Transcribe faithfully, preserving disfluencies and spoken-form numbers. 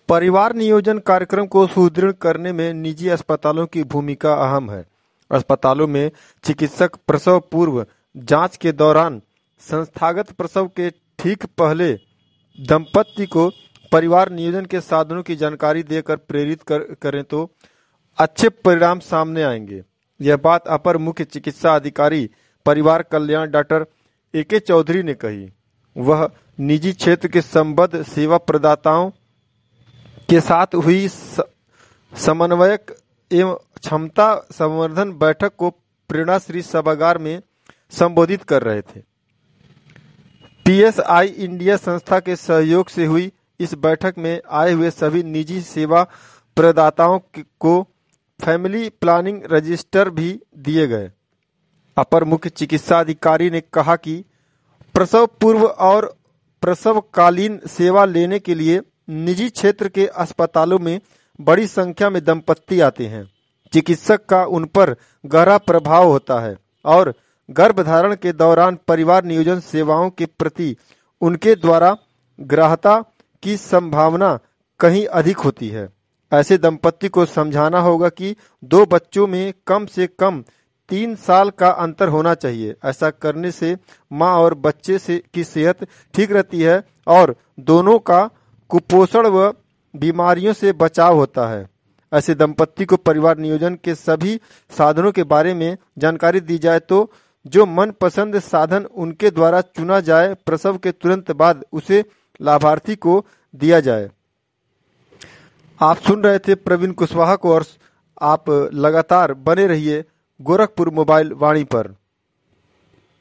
परिवार नियोजन कार्यक्रम को सुदृढ़ करने में निजी अस्पतालों की भूमिका अहम है। अस्पतालों में चिकित्सक प्रसव पूर्व जांच के दौरान संस्थागत प्रसव के ठीक पहले दंपति को परिवार नियोजन के साधनों की जानकारी देकर प्रेरित कर, करें तो अच्छे परिणाम सामने आएंगे। यह बात अपर मुख्य चिकित्सा अधिकारी परिवार कल्याण डॉक्टर ए के चौधरी ने कही। वह निजी क्षेत्र के संबद्ध सेवा प्रदाताओं के साथ हुई समन्वयक एवं क्षमता संवर्धन बैठक को प्रेरणाश्री सभागार में संबोधित कर रहे थे। पीएसआई इंडिया संस्था के सहयोग से हुई इस बैठक में आए हुए सभी निजी सेवा प्रदाताओं को फैमिली प्लानिंग रजिस्टर भी दिए गए। अपर मुख्य चिकित्सा अधिकारी ने कहा कि प्रसव पूर्व और प्रसवकालीन सेवा लेने के लिए निजी क्षेत्र के अस्पतालों में बड़ी संख्या में दंपत्ति आते हैं। चिकित्सक का उन पर गहरा प्रभाव होता है और गर्भधारण के दौरान परिवार नियोजन सेवाओं के प्रति उनके द्वारा ग्राह्यता की संभावना कहीं अधिक होती है। ऐसे दंपत्ति को समझाना होगा कि दो बच्चों में कम से कम तीन साल का अंतर होना चाहिए। ऐसा करने से मां और बच्चे से की सेहत ठीक रहती है और दोनों का कुपोषण व बीमारियों से बचाव होता है। ऐसे दंपत्ति को परिवार नियोजन के सभी साधनों के बारे में जानकारी दी जाए तो जो मनपसंद साधन उनके द्वारा चुना जाए, प्रसव के तुरंत बाद उसे लाभार्थी को दिया जाए। आप सुन रहे थे प्रवीण कुशवाहा को और आप लगातार बने रहिए गोरखपुर मोबाइल वाणी पर।